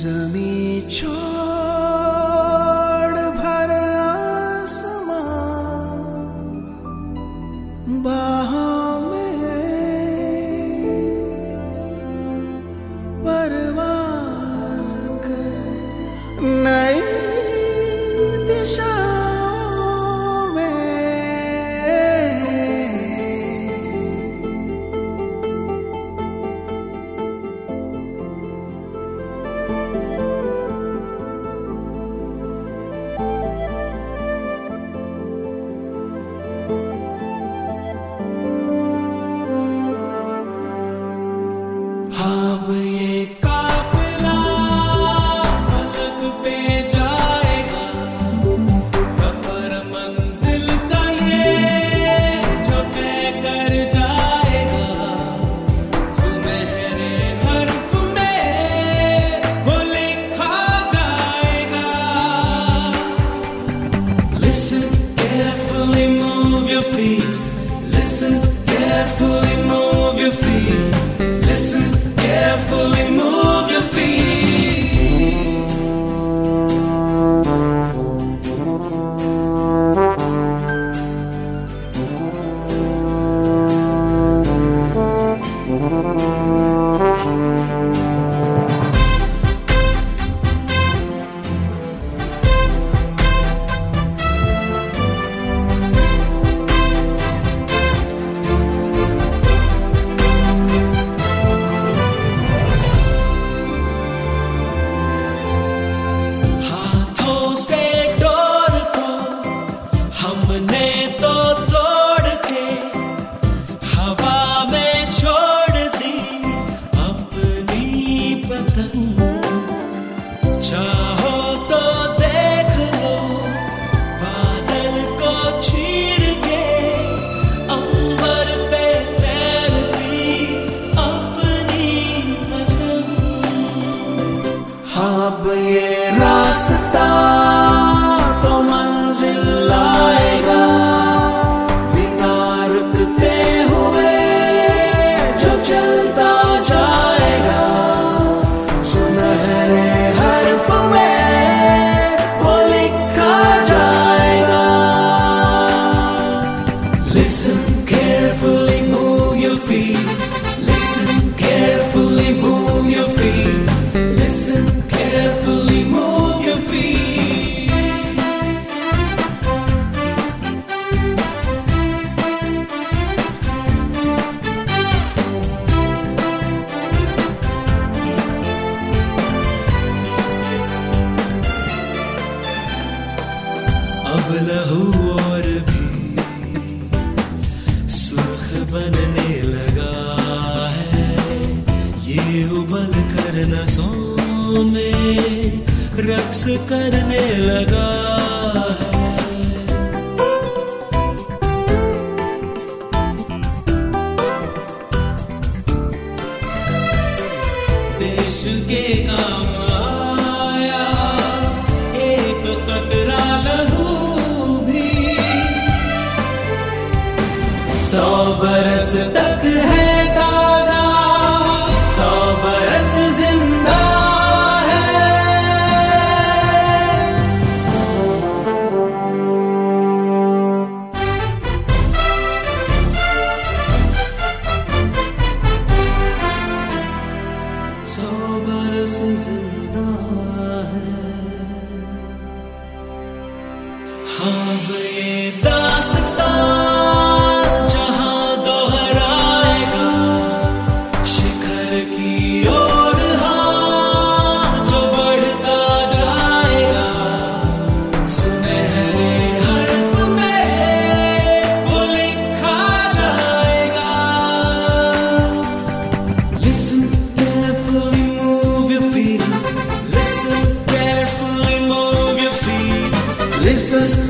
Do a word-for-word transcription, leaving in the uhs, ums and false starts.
जमी छोड़ भर आसमां बाहों में परवाज़ कर नई दिशाओं में। अब ये काफिला फलक पे जाएगा, सफर मंजिल का ये जो तय कर जाएगा। सुनहरे हर्फ में वो लिखा जाएगा। Listen carefully, move your feet. Listen carefully, move your feet. Listen carefully, move your feet. हाथों से डोर को हमने तो तोड़ के हवा में छोड़ दी अपनी पतंग। चाहो तो देख लो बादल को चीर के अंबर पे तैरती अपनी पतंग। अब ये रास्ता तो मंजिल लाएगा, बिना रुकते हुए जो चलता जाएगा। सुनहरे हर्फ में वो लिखा जाएगा। Listen carefully, move your feet. Listen carefully, move your feet. Listen carefully, move your feet. अब लहू और भी सुर्ख बनने लगा है। ये उबल कर नसों में रक्स करने लगा है। देश के काम आया एक कतरा लहू भी, सौ बरस तक है ताजा, सौ बरस जिंदा है। सौ बरस जिंदा है। हाँ ये दास्तां जहां दोहराएगा, शिखर की ओर हाँ जो बढ़ता जाएगा। सुनहरे हर्फ में वो लिखा जाएगा। Listen carefully, move your feet. Listen carefully, move your feet. Listen